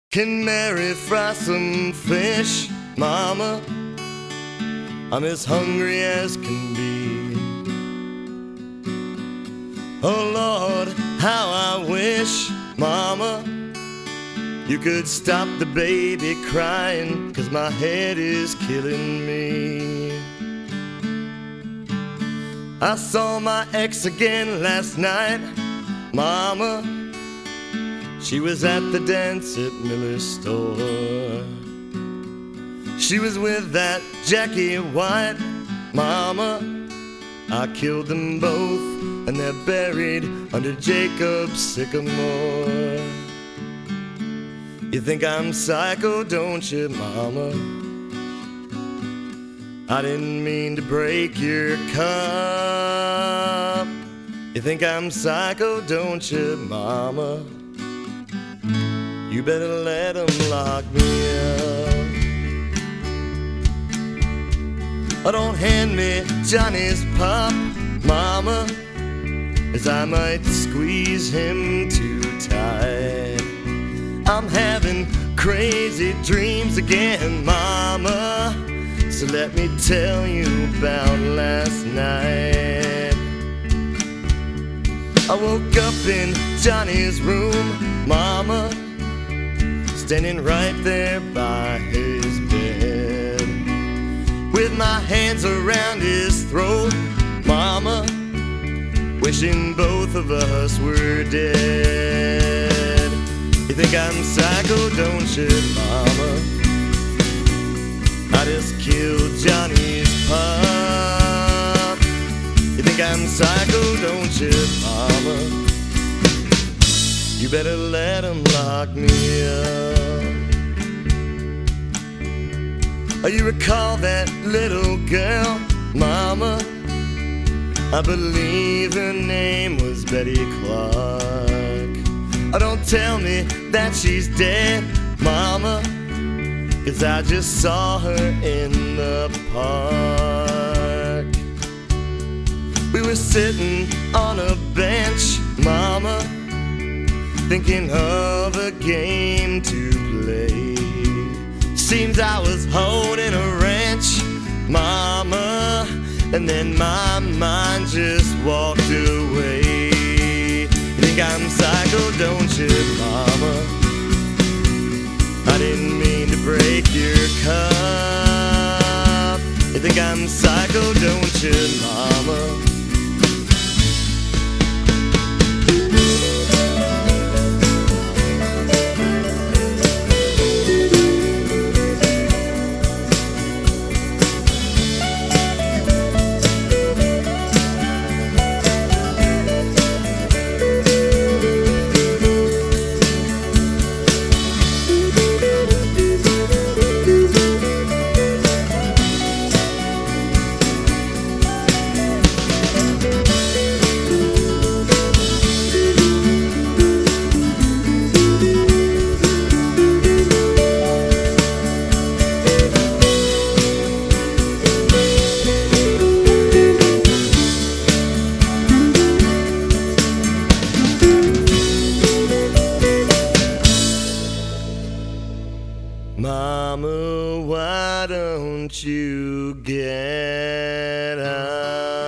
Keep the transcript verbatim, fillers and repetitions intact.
Can Mary fry some fish, Mama? I'm as hungry as can be. Oh Lord, how I wish, Mama, you could stop the baby crying, 'cause my head is killing me. I saw my ex again last night, Mama. She was at the dance at Miller's store. She was with that Jackie White, Mama. I killed them both, and they're buried under Jacob's sycamore. You think I'm psycho, don't you, Mama? I didn't mean to break your cup. You think I'm psycho, don't you, Mama? You better let them lock me up. Oh, don't hand me Johnny's pup, Mama, as I might squeeze him too tight. I'm having crazy dreams again, Mama, so let me tell you about last night. I woke up in Johnny's room, Mama, standing right there by his bed, with my hands around his throat, Mama, wishing both of us were dead. You think I'm psycho, don't you, Mama? I just killed Johnny's pup. You think I'm psycho, don't you, Mama? You better let him lock me up. Oh, you recall that little girl, Mama? I believe her name was Betty Clark. Oh, don't tell me that she's dead, Mama, 'cause I just saw her in the park. We were sitting on a bench, Mama, thinking of a game to play. Seems I was holding a wrench, Mama, and then my mind just walked away. You think I'm psycho, don't you, Mama? I didn't mean to break your cup. You think I'm psycho, don't you, Mama? Mama, why don't you get up?